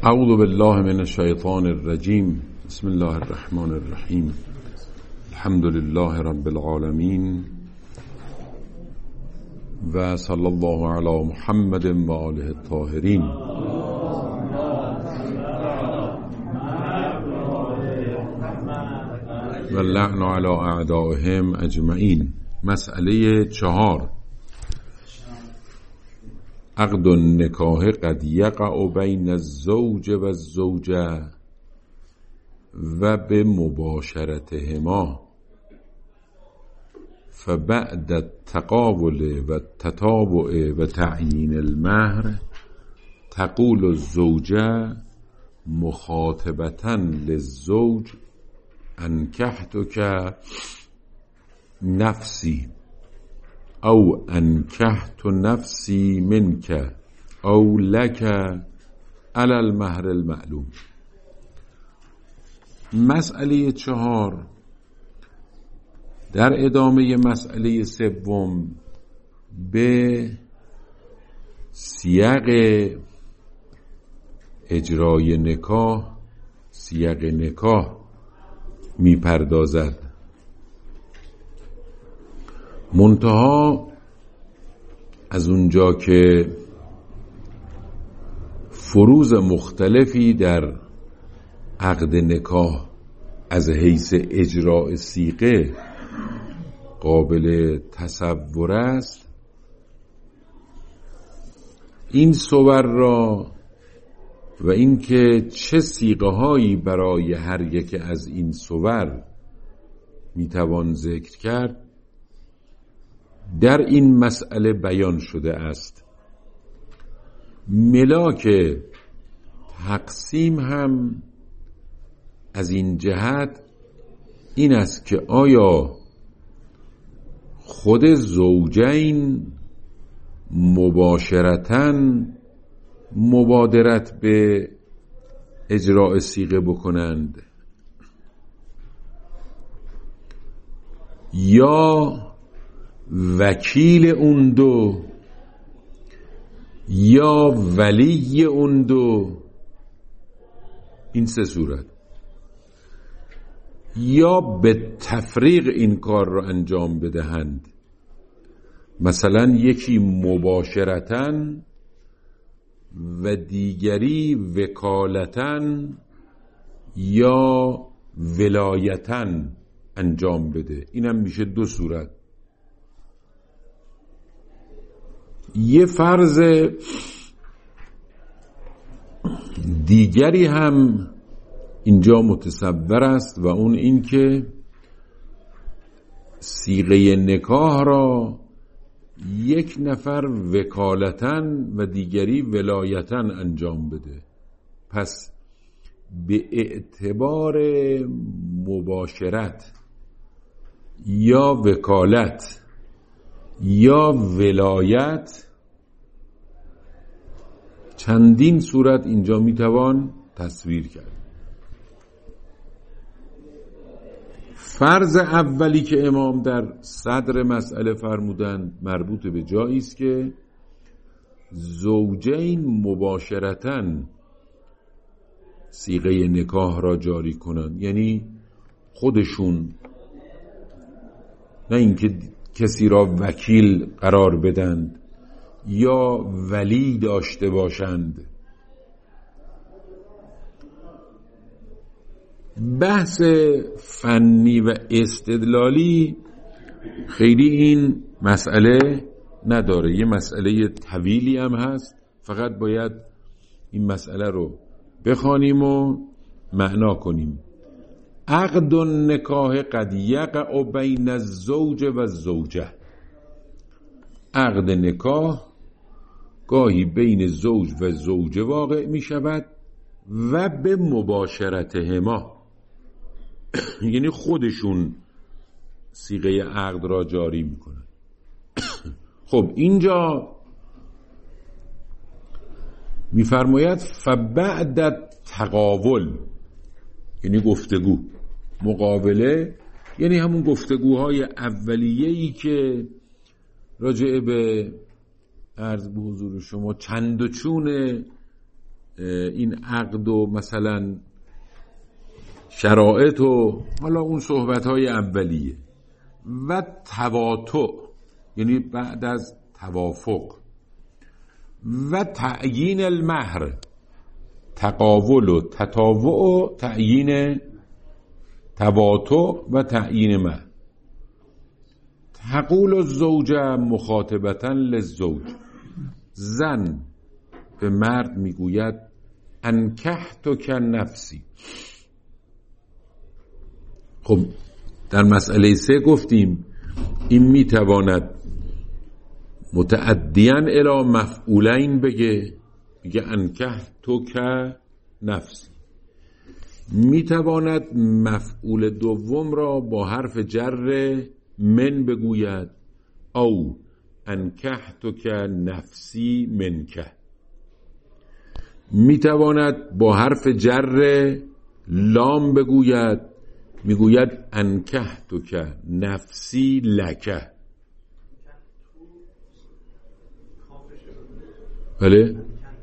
اعوذ بالله من الشیطان الرجیم. بسم الله الرحمن الرحیم. الحمد لله رب العالمین و صلی الله علی محمد و آله الطاهرین. و اللعن علی اعدائهم اجمعین. مسئله 4. عقد النکاح قد یقع بین الزوج و الزوجه و به مباشرتهما فبعد التقابل و التتابع و تعیین المهر تقول الزوجه مخاطبة للزوج انکحتک نفسی او انکحت نفسی منک او لک علی المهر المعلوم. مسئله 4 در ادامه مسئله 3 به سیاق اجرای نکاح، سیاق نکاح میپردازد. منتها از اونجا که فروض مختلفی در عقد نکاح از حیث اجراء صیغه قابل تصور است، این صور را و اینکه چه صیغه هایی برای هر یک از این صور میتوان ذکر کرد در این مسئله بیان شده است. ملاک تقسیم هم از این جهت این است که آیا خود زوجین مباشرتاً مبادرت به اجراء صیغه بکنند یا وکیل اون دو یا ولی اون دو، این 3 صورت، یا به تفریق این کار را انجام بدهند. مثلا یکی مباشرتاً و دیگری وکالتاً یا ولایتاً انجام بده. اینم میشه 2 صورت. یه فرض دیگری هم اینجا متصور است و اون این که صیغه نکاح را یک نفر وکالتاً و دیگری ولایتاً انجام بده. پس به اعتبار مباشرت یا وکالت یا ولایت چندین صورت اینجا میتوان تصویر کرد. فرض اولی که امام در صدر مسئله فرمودند مربوط به جایی است که زوجین مباشرتاً صیغه نکاح را جاری کنند، یعنی خودشون، نه اینکه کسی را وکیل قرار بدند یا ولی داشته باشند. بحث فنی و استدلالی خیلی این مسئله نداره، یه مسئله طویلی هم هست، فقط باید این مسئله رو بخوانیم و معنا کنیم. عقد النکاح قد یقع بین الزوج و الزوجه. عقد نکاح گاهی بین زوج و زوجه واقع می شود و به مباشرتهما، یعنی خودشون صیغه عقد را جاری می کنند. خب اینجا می فرماید فبعد تقابل، یعنی گفتگو، مقابله یعنی همون گفتگوهای اولیه‌ای که راجع به عرض به حضور شما چند و چون این عقد و مثلا شرایط و حالا اون صحبت‌های اولیه و تواطؤ یعنی بعد از توافق و تعیین المهر، تقاول و تطاوع و تعیین تواطؤ و تعیین مهر. تقول الزوجه مخاطبتا للزوج، زن به مرد میگوید انکحتک نفسی. خب در مسئله 3 گفتیم این میتواند متعدیاً الی مفعولین بگه، میگه انکحتک نفسی. میتواند مفعول دوم را با حرف جر من بگوید، او انکحتک نفسی منکه. میتواند با حرف جر لام بگوید، میگوید انکحتک نفسی لکه. بله؟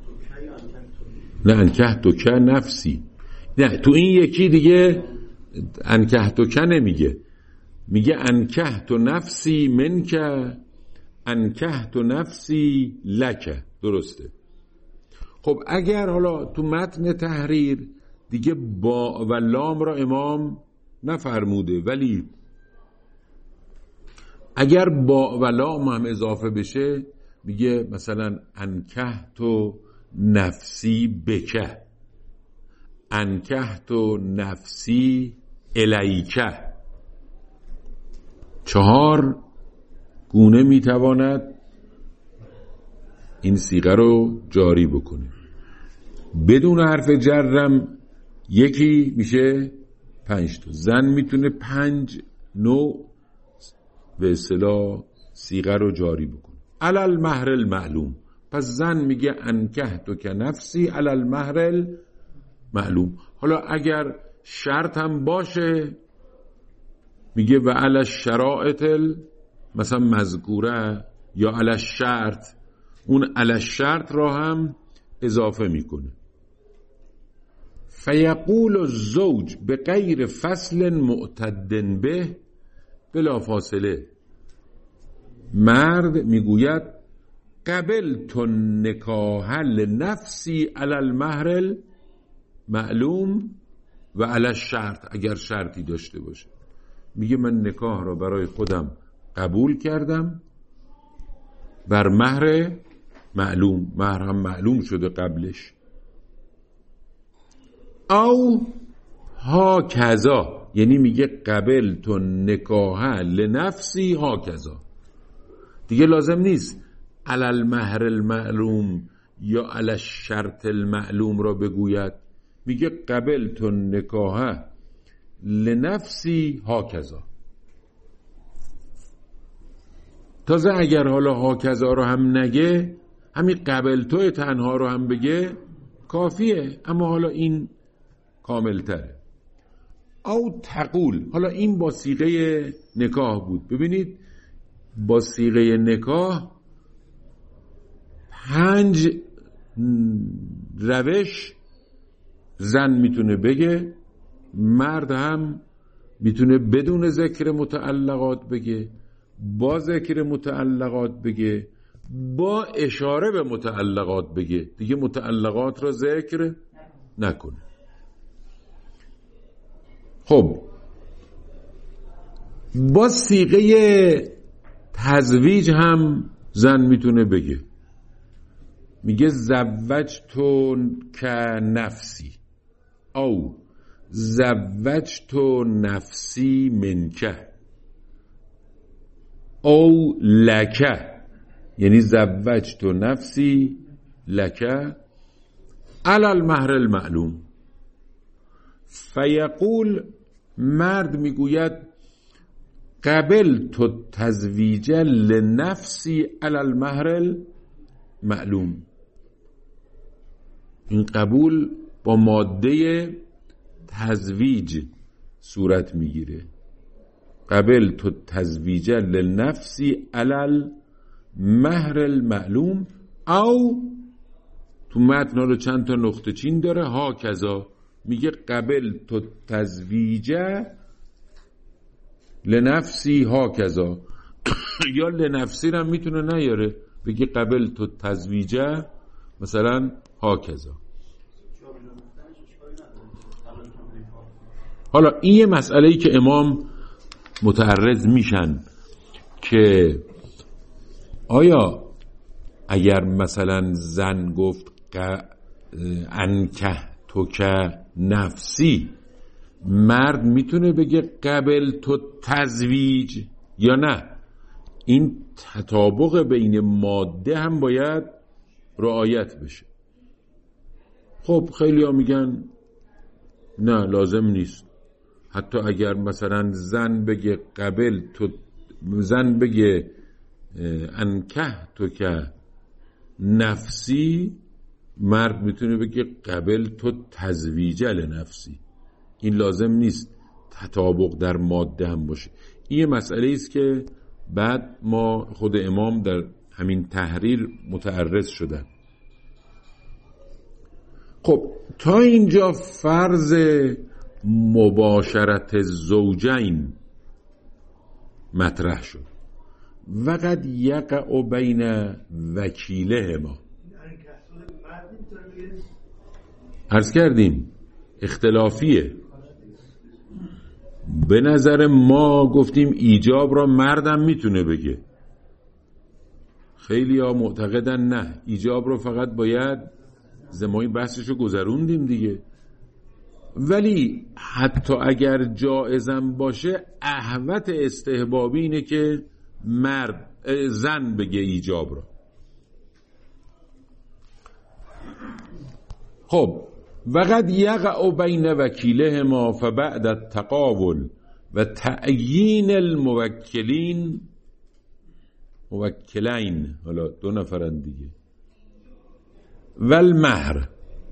نه انکحتک نفسی، نه تو این یکی دیگه انکحتک نمیگه، میگه انکحت نفسی منکه انکحت نفسی لکه. درسته. خب اگر حالا تو متن تحریر دیگه با و لام را امام نفرموده، ولی اگر با و لام هم اضافه بشه میگه مثلا انکحت نفسی بکه، انکحت نفسی الیکه. 4 گونه میتواند این صیغه رو جاری بکنه. بدون حرف جرم یکی میشه 5 تا. زن میتونه 5 نوع به اصطلاح صیغه رو جاری بکنه. علی المهر المعلوم، پس زن میگه انکحتک نفسی علی المهر المعلوم. حالا اگر شرط هم باشه میگه و علی الشرائط مثلا مذکوره یا علی الشرط، اون علی الشرط را هم اضافه میکنه. فیقول الزوج به غیر فصل معتد به، بلا فاصله مرد میگوید قبلت النکاح لنفسی علی المهر المعلوم و علی الشرط، اگر شرطی داشته باشه میگه من نکاح را برای خودم قبول کردم بر مهر معلوم، مهر هم معلوم شده قبلش. او ها کذا، یعنی میگه قبلت النکاح لنفسی ها کذا، دیگه لازم نیست علی المهر المعلوم یا علی الشرط المعلوم را بگوید، میگه قبلت النکاح لنفسی ها کذا. تازه اگر حالا ها کذا رو هم نگه، همین قبلتو تنها رو هم بگه کافیه، اما حالا این کامل تره. او تقول، حالا این با صیغه نکاح بود. ببینید با صیغه نکاح 5 روش زن میتونه بگه، مرد هم میتونه بدون ذکر متعلقات بگه، با ذکر متعلقات بگه، با اشاره به متعلقات بگه، دیگه متعلقات را ذکر نکنه. خب با صیغه تزویج هم زن میتونه بگه، میگه زوجتو که نفسی او زوجتو نفسی منکه او لکه، یعنی زوجتو نفسی لکه علی المهر المعلوم. فیقول، مرد میگوید قبلت التزویج لنفسی علی المهر المعلوم. این قبول با ماده تزویج صورت میگیره. قبلت التزویج لنفسی علی المهر المعلوم او تو متن رو چند تا نقطه چین داره. ها کذا میگه قبل تو تزویجه لنفسی ها کذا یا لنفسی رو میتونه نیاره، بگه قبل تو تزویجه مثلا ها کذا. حالا این یه مسئله‌ای که امام متعرض میشن که آیا اگر مثلا زن گفت انکه تو که نفسی، مرد میتونه بگه قبل تو تزویج یا نه؟ این تطابق بین ماده هم باید رعایت بشه. خب خیلی ها میگن نه لازم نیست. حتی اگر مثلا زن بگه قبل تو، زن بگه انکه تو که نفسی، مرد میتونه بگه قبل تو تزویجه لنفسی. این لازم نیست تطابق در ماده هم باشه. این یه مسئله است که بعد ما خود امام در همین تحریر متعرض شدن. خب تا اینجا فرض مباشرت زوجین مطرح شد. وقد یقع بین وکیلهما، عرض کردیم اختلافیه. به نظر ما گفتیم ایجاب را مردم میتونه بگه، خیلی ها معتقدن نه، ایجاب را فقط باید زمانی بحثشو گذروندیم دیگه. ولی حتی اگر جایزم باشه، احوط استحبابی اینه که زن بگه ایجاب را. خب وقد یقع بین وکیلهما فبعد التقاول و تعیین الموکلین، موکلین حالا دو نفرن دیگه، والمهر،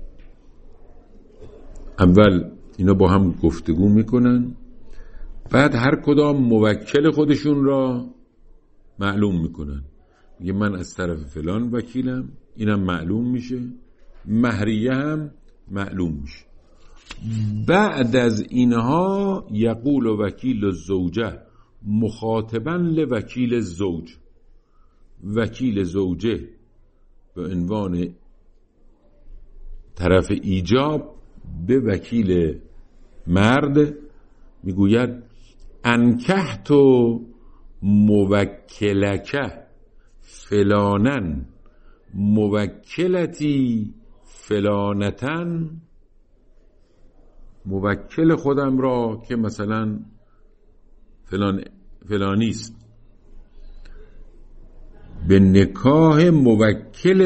اول اینا با هم گفتگو میکنن، بعد هر کدام موکل خودشون را معلوم میکنن. میگه من از طرف فلان وکیلم، اینم معلوم میشه، مهریه هم معلوم میشه. بعد از اینها یقول وکیل الزوجه مخاطبا لوکیل الزوج، وکیل زوجه به عنوان طرف ایجاب به وکیل مرد میگوید انکحت موکلک فلانن موکلتی فلانتن، موکل خودم را که مثلا فلانیست به نکاح موکل،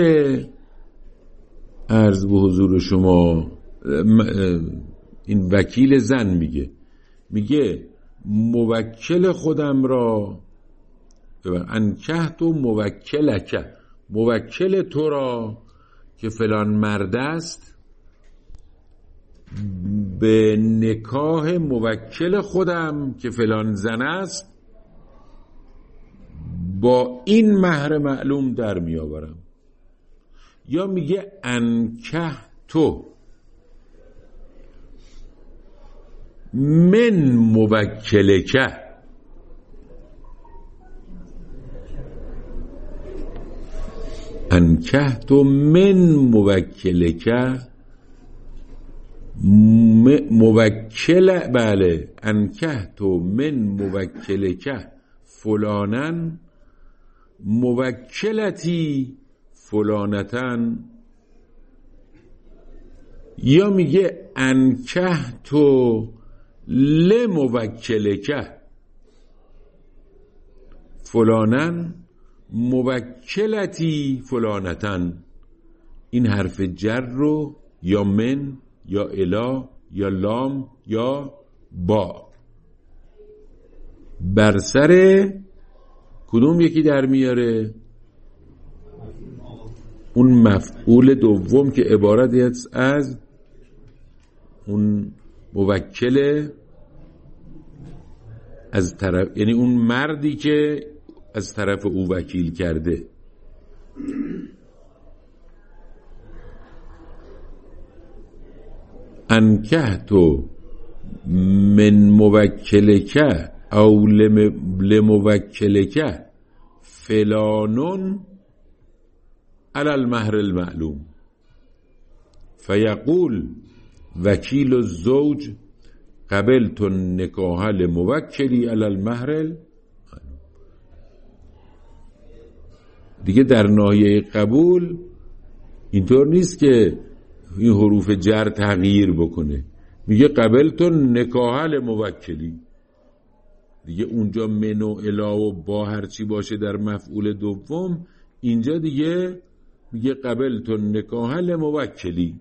عرض به حضور شما این وکیل زن میگه موکل خودم را انکحت و موکلک، موکل تو را که فلان مرد است به نکاح موکل خودم که فلان زن است با این مهر معلوم در می آورم. یا میگه انکحت من موکلک، انکحت من موکلک، موکل، بله، انکحت من موکلک فلانن موکلتی فلانتن. یا میگه انکحت لموکلک فلانن موکلتی فلانتن. این حرف جر رو یا من یا الا یا لام یا با بر سر کدوم یکی در میاره؟ اون مفعول دوم که عبارت است از اون موکل از طرف، یعنی اون مردی که از طرف او وکیل کرده. انکحتو من موکلک او لموکلک فلانون علی المهر المعلوم فیقول وکیل الزوج قبلت النکاح لموکلی علی المهر المعلوم. دیگه در ناحیه قبول اینطور نیست که این حروف جر تغییر بکنه، میگه قبلت النکاح لموکلی. دیگه اونجا من و الا و با هرچی باشه در مفعول دوم، اینجا دیگه میگه قبلت النکاح لموکلی.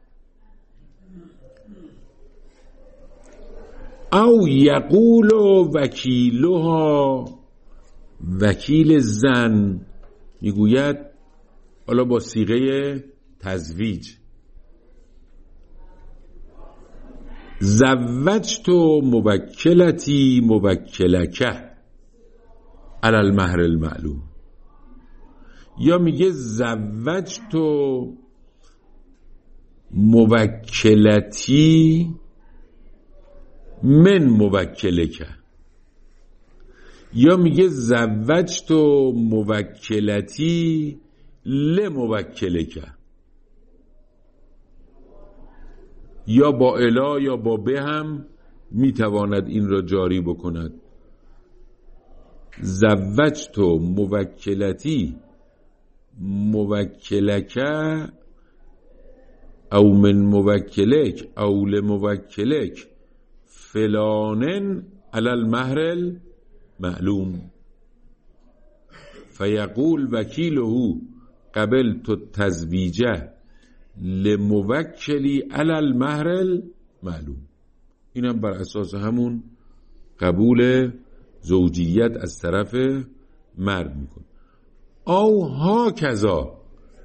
او یقول وکیلها، وکیل زن میگوید حالا با صیغه تزویج زوجت موکلتی موکلک علی المهر المعلوم، یا میگه زوجت موکلتی من موکلک، یا میگه زوجت موکلتی لموکلک، یا با الا یا با به هم میتواند این را جاری بکند. زوجت موکلتی موکلک او من موکلک او لموکلک فلانن علی المهر المعلوم فیقول وکیله قبلت التزویج لموکلی علی المهر المعلوم. اینم بر اساس همون قبول زوجیت از طرف مرد میکنه. او هاکذا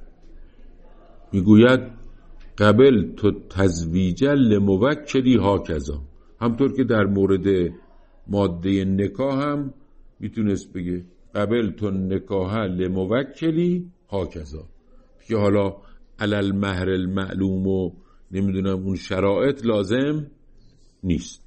میگوید قبلت التزویج لموکلی هاکذا، همطور که در مورد ماده نکاح هم میتونست بگه قبلت النکاح لموکلی هاکذا، که حالا علی المهر المعلوم و نمیدونم اون شرایط لازم نیست.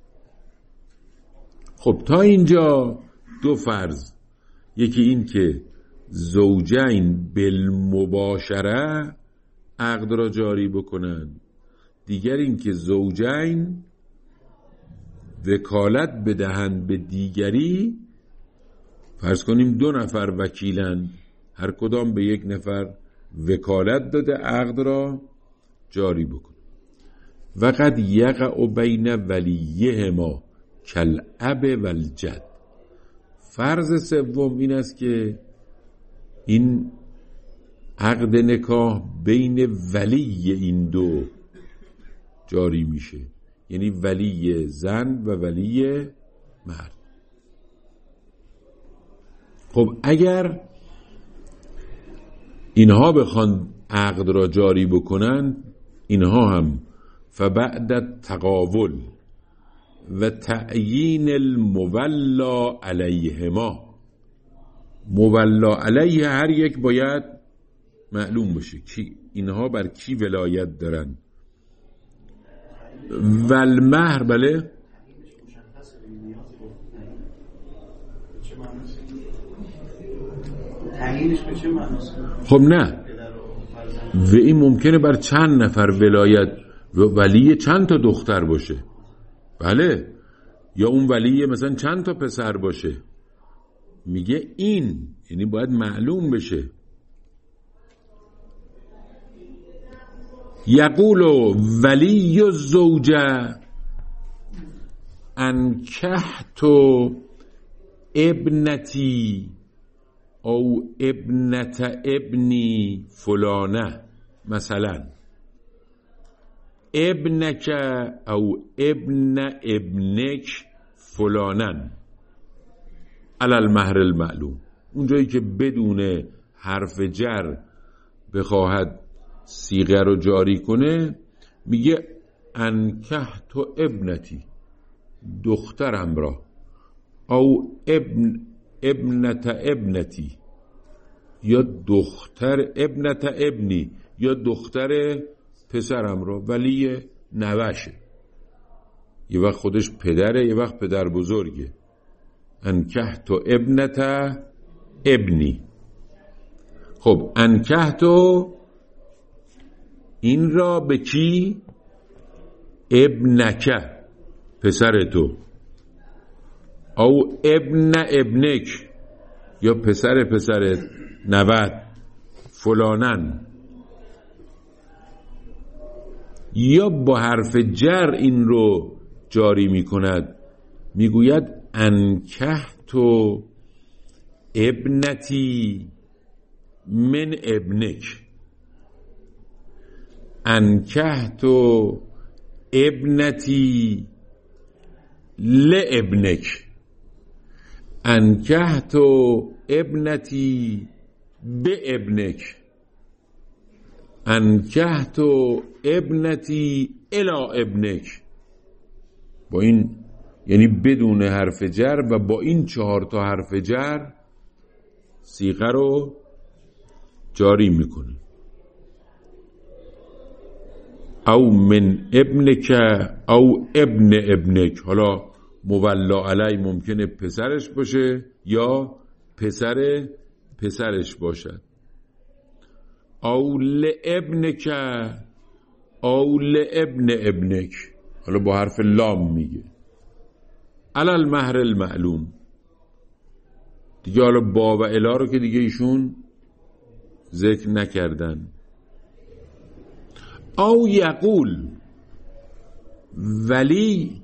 خب تا اینجا دو فرض، یکی این که زوجین بالمباشره عقد را جاری بکنند، دیگر این که زوجین وکالت بدهند به دیگری. فرض کنیم دو نفر وکیلند، هر کدام به یک نفر وکالت داده عقد را جاری بکن. و قد یقع بین ولیهما کالاب والجد. فرض سوم این است که این عقد نکاح بین ولی این دو جاری میشه، یعنی ولی زن و ولی مرد. خب اگر اینها بخوان عقد را جاری بکنن، اینها هم فبعد تقاول و تعیین المولا علیهما، مولا علیه هر یک باید معلوم بشه کی اینها بر کی ولایت دارن. و المهر، بله خب نه، و این ممکنه بر چند نفر ولایت و ولی چند تا دختر باشه، بله، یا اون ولی مثلا چند تا پسر باشه. میگه این یعنی باید معلوم بشه. یقول ولی الزوجه انکحت ابنتی او ابنت ابنی فلانه، مثلا ابنک او ابن ابنک فلانن علی المهر المعلوم. اونجایی که بدون حرف جر بخواهد صیغه رو جاری کنه، میگه انکحت ابنتی، دخترم را، او ابنت ابنتی، یا دختر ابنت ابنی، یا دختر پسرم را، ولی نوشه، یه وقت خودش پدره، یه وقت پدر بزرگه. انکحت ابنت ابنی. خب انکحت این را به کی؟ ابنک، پسر تو، او ابن ابنک، یا پسر پسرت، نوت، فلانن. یا با حرف جر این رو جاری می کند، می گوید انکحت ابنتی من ابنک، انکحت ابنتی لابنک، انکحت ابنتی به ابنک، انکحت ابنتی الی ابنک. با این یعنی بدون حرف جر و با این 4 حرف جر صیغه رو جاری میکنه. او من ابنک او ابن ابنک. حالا مولا علی ممکنه پسرش باشه یا پسر پسرش باشد. او لابنک او لابن ابنک. حالا با حرف لام میگه علی المهر المعلوم. دیگه حالا با و الا رو که دیگه ایشون ذکر نکردن. او یقول، ولی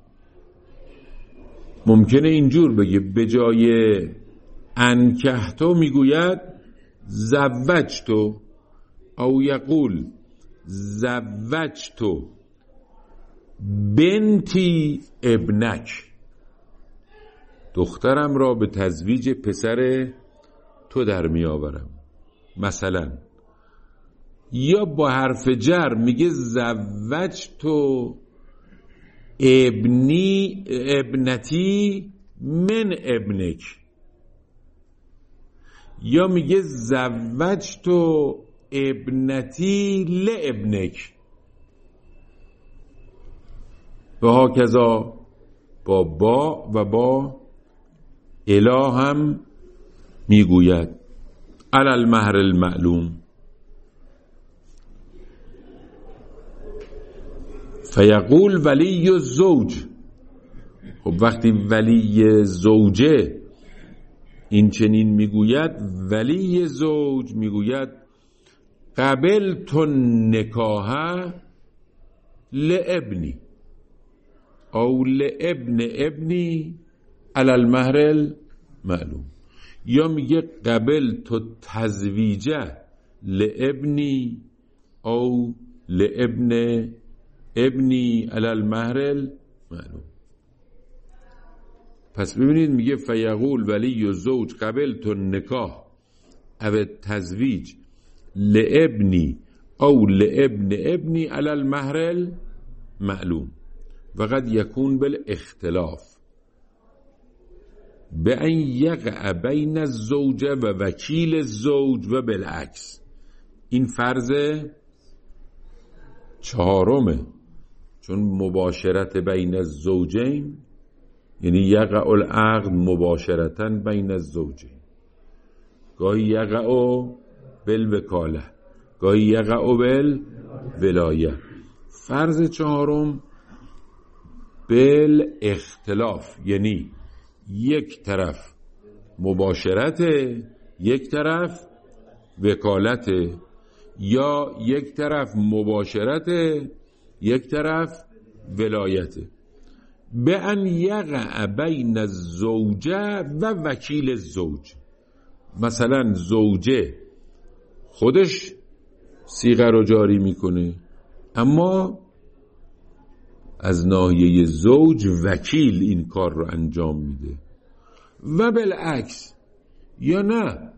ممکنه اینجور بگه، به جای انکحتو میگوید زوجتو. او یقول زوجتو بنتی ابنک، دخترم را به تزویج پسر تو در می آورم مثلا. یا با حرف جر میگه زوجتو ابنی ابنتی من ابنک، یا میگه زوجتو ابنتی لابنک. و هاکذا با و با اله هم میگوید علی المهر المعلوم. فیقول ولی الزوج. خب وقتی ولی زوجه این چنین میگوید، ولی زوج میگوید قبلت النکاح لابنی او لابن ابنی علی المهر المعلوم. یا میگه قبلت التزویج لابنی او لابن ابنی علی المهر المعلوم. پس ببینید میگه فیقول ولی الزوج قبلت النکاح او التزویج لابنی او لابن ابنی علی المهر المعلوم. و قد یکون بالاختلاف به ان یقع بین الزوج و وکیل الزوج و بالعکس. این فرض 4، چون مباشرت بین الزوجین یعنی یقع العقد مباشرتا بین الزوجین. گاهی یقع بالوکاله، گاهی یقع بالولایه. فرض 4 بالاختلاف یعنی یک طرف مباشرت، یک طرف وکالت، یا یک طرف مباشرت، یک طرف ولایت. به ان یقع بین الزوجه و وکیل الزوج. مثلا زوجه خودش صیغه رو جاری میکنه، اما از ناحیه زوج وکیل این کار رو انجام میده، و بالعکس. یا نه،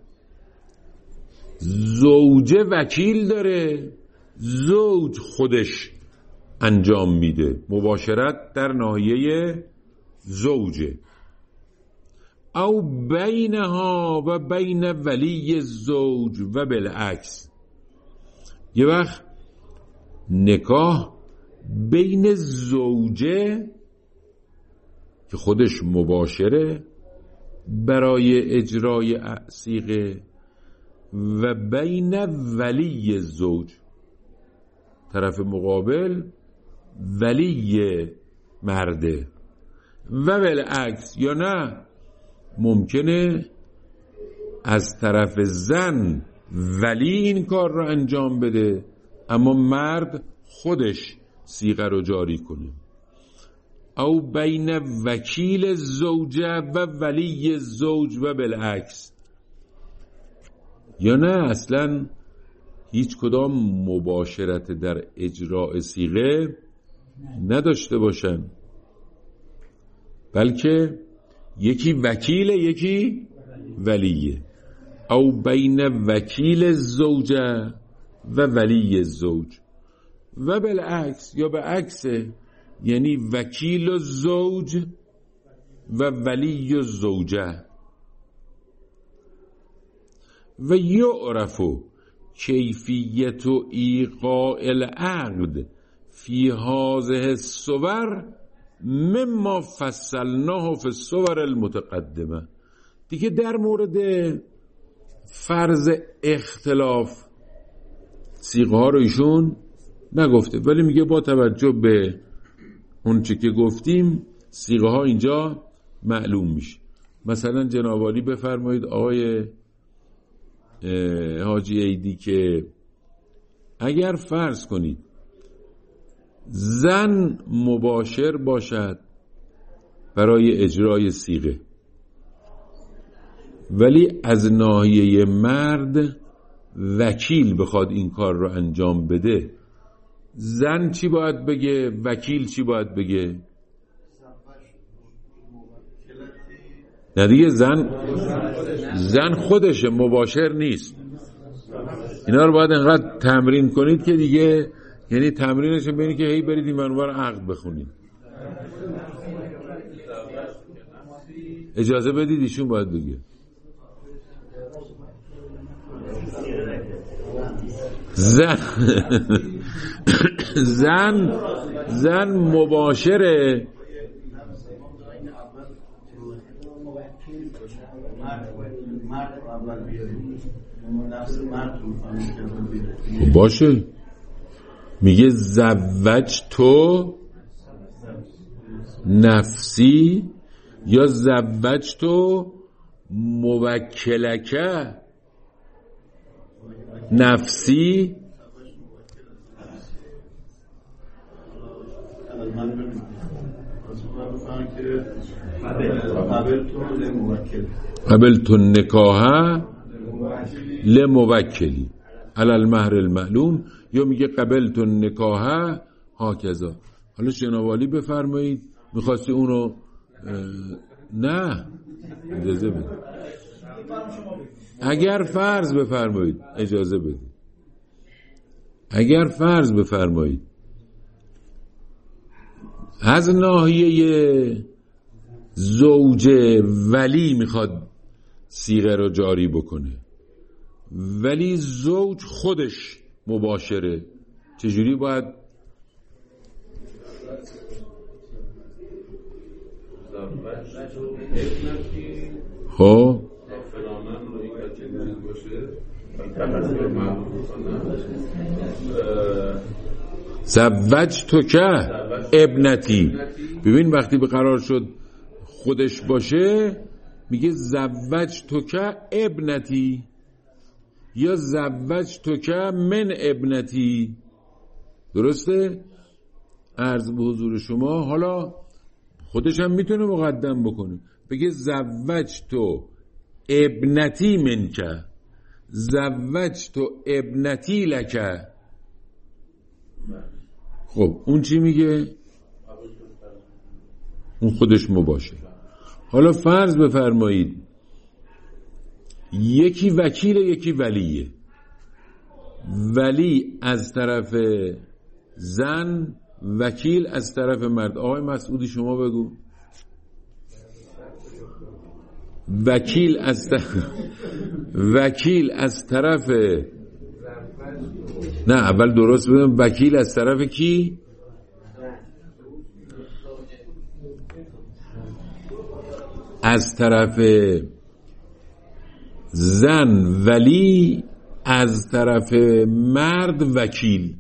زوجه وکیل داره، زوج خودش انجام میده. مباشرت در ناحیه زوجه. او بینها و بین ولی الزوج و بالعکس. یه وقت نکاح بین زوجه که خودش مباشره برای اجرای صیغه و بین ولی زوج، طرف مقابل ولی مرده، و بالعکس، یا نه ممکنه از طرف زن ولی این کار رو انجام بده اما مرد خودش صیغه رو جاری کنه. او بین وکیل زوجه و ولی زوج و بالعکس، یا نه اصلا هیچ کدام مباشرت در اجراء صیغه نداشته باشن، بلکه یکی وکیل یکی ولیه. او بین وکیل زوجه و ولی زوج و بالعکس، یا به عکسه، یعنی وکیل زوج و ولی زوجه. و یعرف کیفیت ایقاع العقد فی هذه الصور مما فصلناه فی الصور المتقدمه. دیگه در مورد فرض اختلاف صیغه ها رو ایشون نگفته، ولی میگه با توجه به اون چی که گفتیم صیغه ها اینجا معلوم میشه. مثلا جناب عالی بفرمایید آقای حاجی عیدی که اگر فرض کنید زن مباشر باشد برای اجرای صیغه ولی از ناحیه مرد وکیل بخواد این کار رو انجام بده، زن چی باید بگه؟ وکیل چی باید بگه؟ نه دیگه، زن خودشه، مباشر نیست. اینا رو باید انقدر تمرین کنید که دیگه، یعنی تمرینش ببینید که هی برید این منور عقد بخونید. اجازه بدید ایشون باید بگه. زن مباشره، باشه، میگه زوج تو نفسی یا زوج تو موکلکه نفسی. قبلت النکاح لموکلی علی المهر المعلوم، یا میگه قبلت النکاح هاکذا. حالا جناب عالی بفرمایید میخواستی اونو نه اجازه بدید. اگر فرض بفرمایید، اجازه بدید، اگر فرض بفرمایید از ناحیه زوجه ولی میخواد صیغه رو جاری بکنه ولی زوج خودش مباشره، چجوری باید؟ خب زوج تو که ابنتی. ببین وقتی به قرار شد خودش باشه میگه زوج تو که ابنتی یا زوج تو که من ابنتی. درسته؟ عرض به حضور شما. حالا خودش هم میتونه مقدم بکنه بگه زوج تو ابنتی منکه، زوج تو ابنتی لکه. خب اون چی میگه؟ اون خودش مباشه. حالا فرض بفرمایید یکی وکیل یکی ولیه، ولی از طرف زن، وکیل از طرف مرد. آقای مسعودی شما بگو. وکیل از طرف نه اول درست بدم، وکیل از طرف کی؟ از طرف زن ولی، از طرف مرد وکیل.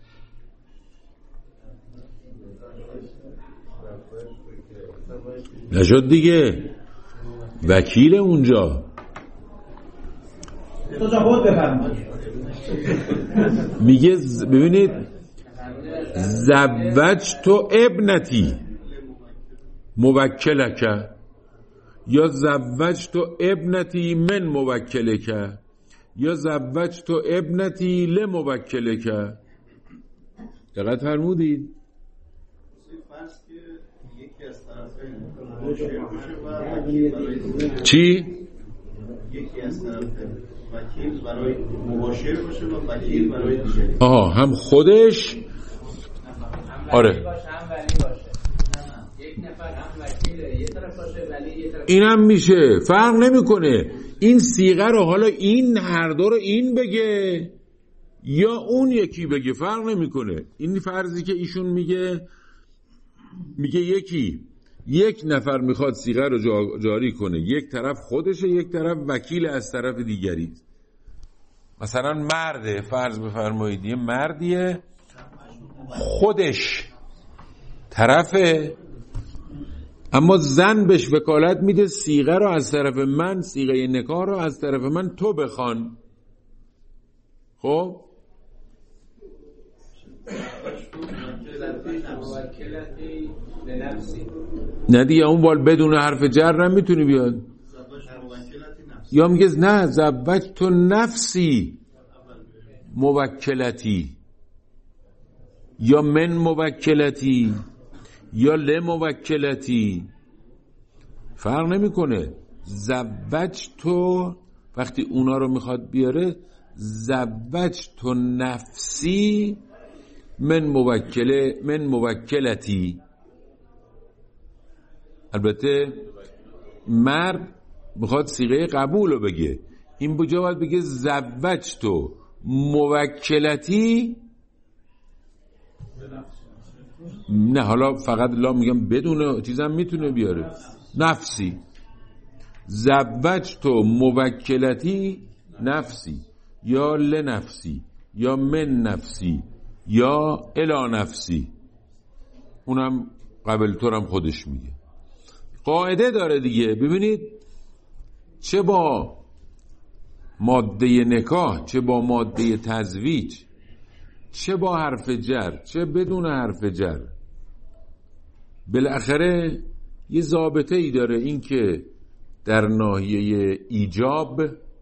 نشد دیگه، وکیل اونجا. میگه ببینید زوجت ابنتی موکلک یا زوجت ابنتی من موکلک یا زوجت ابنتی لموکلک. دقت فرمودید؟ چی؟ یکی از طرف وکیل برای مباشر باشه و وکیل برای دیگری. هم خودش آره هم ولی باشه. یک نفر هم وکیل یه طرف باشه ولی یه طرف. اینم میشه، فرق نمیکنه. این صیغه رو حالا این هر دو رو این بگه یا اون یکی بگه، فرق نمیکنه. این فرضی که ایشون میگه یک نفر میخواد صیغه رو جاری کنه، یک طرف خودشه، یک طرف وکیل از طرف دیگری. مثلا مرده، فرض بفرمایید یه مردیه خودش طرفه، اما زن بهش وکالت میده صیغه رو از طرف من، صیغه نکاح رو از طرف من تو بخوان. خب نه دیگه، اون بال بدون حرف جر هم میتونی بیاد. یا میگه نه زوجت نفسی موکلتی یا من موکلتی یا لموکلتی، فرق نمیکنه. زوجت وقتی اونا رو میخواد بیاره، زوجت نفسی من موکلتی. البته مرد بخواد صیغه قبول رو بگه، این بجا باید بگه زوجت موکلتی. نه حالا فقط لا میگم بدون چیزم میتونه بیاره، نفسی. زوجت موکلتی نفسی یا لنفسی یا من نفسی یا الی نفسی، اونم قبل طورم خودش میگه. قاعده داره دیگه. ببینید چه با ماده نکاح، چه با ماده تزویج، چه با حرف جر، چه بدون حرف جر، بالاخره یه ضابطه ای داره، این که در ناحیه ایجاب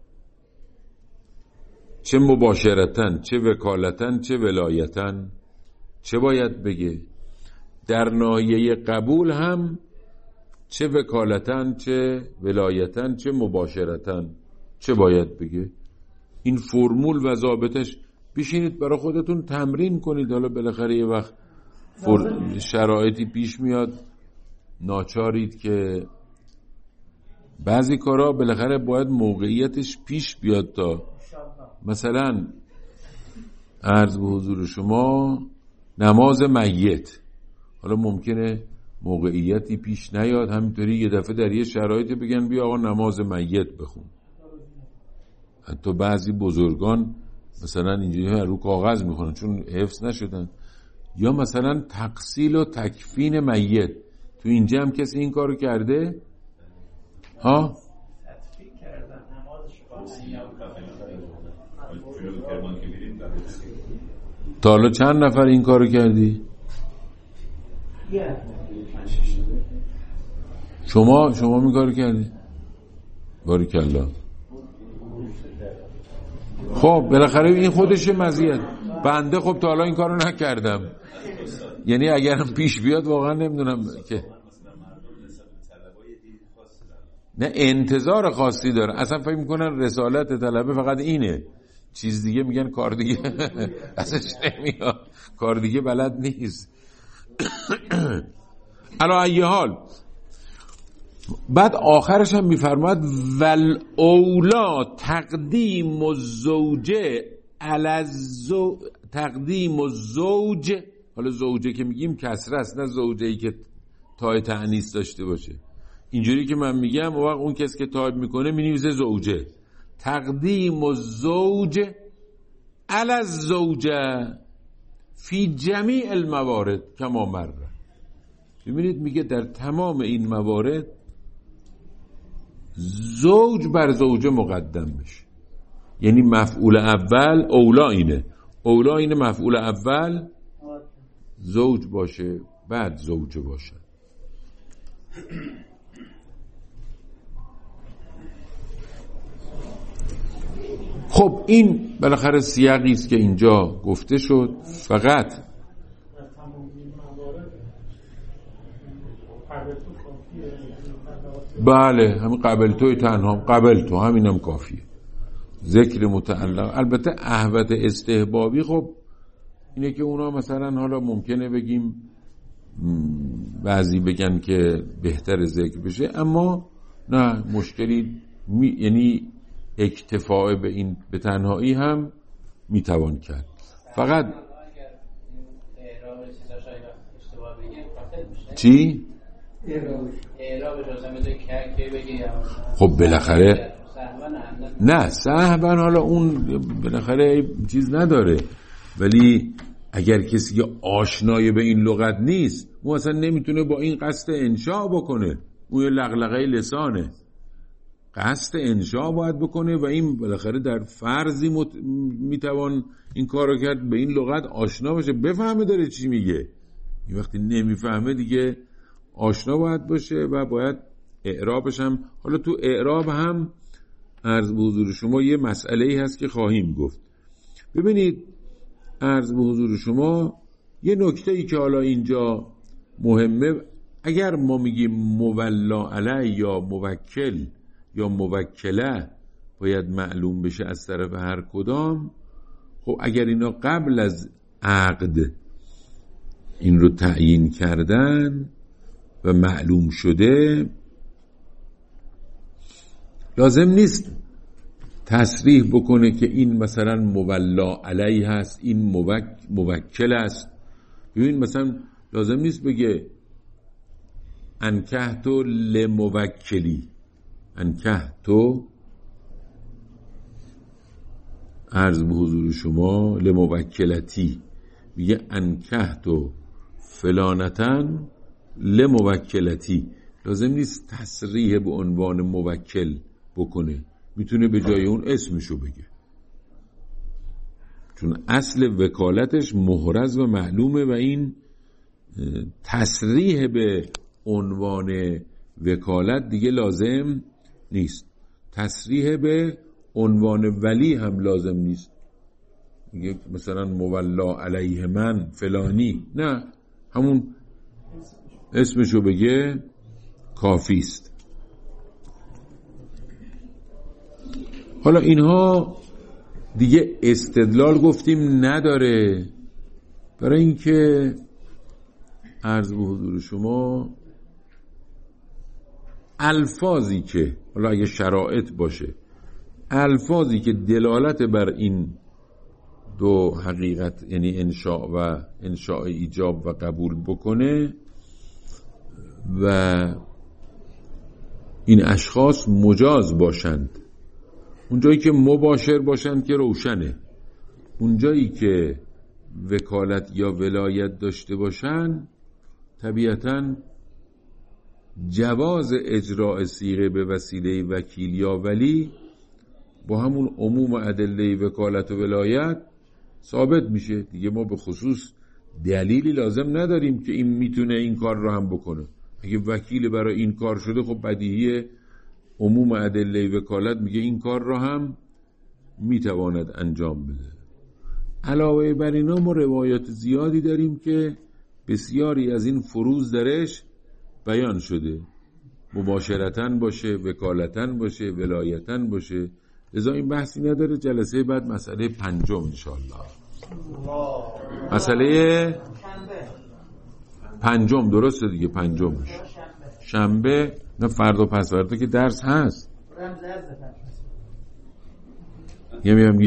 چه مباشرتن، چه وکالتن، چه ولایتن چه باید بگه. در ناحیه قبول هم چه وکالتن، چه ولایتن، چه مباشرتن چه باید بگه. این فرمول و ضابطش بشینید برای خودتون تمرین کنید. حالا بالاخره یه وقت شرایطی پیش میاد ناچارید که بعضی کارا بالاخره باید موقعیتش پیش بیاد. تا مثلا عرض به حضور شما نماز میت، حالا ممکنه موقعیتی پیش نیاد، همینطوری یه دفعه در یه شرایطی بگن بیا آقا نماز میت بخون. حتی بعضی بزرگان مثلا اینجوری رو کاغذ میخونن چون حفظ نشدن. یا مثلا تغسیل و تکفین میت، تو اینجا هم کسی این کارو کرده؟ ها؟ تا حالا چند نفر این کارو کردی؟ شما این کارو کردی؟ باریکالله. خب بالاخره این خودشه مزیت. بنده خب تا حالا این کارو نکردم، یعنی اگرم پیش بیاد واقعا نمیدونم که نه انتظار خاصی داره. اصلا فکر میکنن رسالت طلبه فقط اینه، چیز دیگه میگن کار دیگه ازش نمیاد، کار دیگه بلد نیست. علا ای حال بعد آخرش هم میفرماد ول اولا تقدیم الزوجه تقدیم الزوج. حالا زوجه که میگیم کسره است، نه زوجه‌ای که تای تأنیث داشته باشه. اینجوری که من میگم اون کسی که تایپ میکنه مینویسه زوجه. تقدیم الزوج علی الزوجه فی جمیع الموارد کما مر. ببینید میگه در تمام این موارد زوج بر زوجه مقدم بشه، یعنی مفعول اول اولا اینه مفعول اول زوج باشه بعد زوجه باشه. خب این بالاخره سیاقی است که اینجا گفته شد. فقط بله همین قبل توی تنها قبل تو همینم کافیه. ذکر متعلق البته احوت استحبابی خب اینه که اونا مثلا حالا ممکنه بگیم بعضی بگن که بهتر ذکر بشه، اما نه مشکلی یعنی اکتفاء به این به تنهایی هم میتوان کرد. فقط چی؟ خب بالاخره نه سهون حالا اون بالاخره چیز نداره، ولی اگر کسی آشنای به این لغت نیست اون اصلا نمیتونه با این قصد انشاء بکنه، اون یه لغلغه لسانه، قصد انشاء باید بکنه و این بالاخره در فرضی میتوان این کار رو کرد به این لغت آشنا باشه، بفهمه داره چی میگه. این وقتی نمیفهمه دیگه آشنا باید باشه و باید اعرابش هم. حالا تو اعراب هم عرض به حضور شما یه مسئله‌ای هست که خواهیم گفت. ببینید عرض به حضور شما یه نکته‌ای که حالا اینجا مهمه، اگر ما میگیم مولا علی یا موکل یا موکله باید معلوم بشه از طرف هر کدام. خب اگر اینا قبل از عقد این رو تعیین کردن و معلوم شده، لازم نیست تصریح بکنه که این مثلا مولا علی هست، این موکل است. ببین مثلا لازم نیست بگه انکحتو لموکلی، انکحتو عرض به حضور شما لموکلتی، میگه انکحتو فلانتن لموکلتی. لازم نیست تصریح به عنوان موکل بکنه، میتونه به جای اون اسمشو بگه، چون اصل وکالتش محرز و معلومه و این تصریح به عنوان وکالت دیگه لازم نیست. تصریح به عنوان ولی هم لازم نیست، میگه مثلا مولا علیه من فلانی، نه همون اسمشو بگه کافی است. حالا اینها دیگه استدلال گفتیم نداره، برای اینکه عرض به حضور شما الفاظی که حالا اگه شرایط باشه، الفاظی که دلالت بر این دو حقیقت یعنی انشاء و انشاء ایجاب و قبول بکنه و این اشخاص مجاز باشند، اونجایی که مباشر باشند که روشنه، اونجایی که وکالت یا ولایت داشته باشند طبیعتاً جواز اجراء صیغه به وسیله وکیل یا ولی با همون عموم ادله وکالت و ولایت ثابت میشه دیگه. ما به خصوص دلیلی لازم نداریم که این میتونه این کار رو هم بکنه. اگه وکیل برای این کار شده خب بدیهیه عموم ادله وکالت میگه این کار رو هم میتواند انجام بده. علاوه بر اینا ما روایات زیادی داریم که بسیاری از این فروض درش بیان شده، مباشرتن باشه، وکالتن باشه، ولایتن باشه. لذا این بحثی نداره. جلسه بعد مسئله پنجم انشاءالله، مسئله پنجم درسته دیگه، پنجم میشه شنبه، نه فردا پس فردا که درس هست.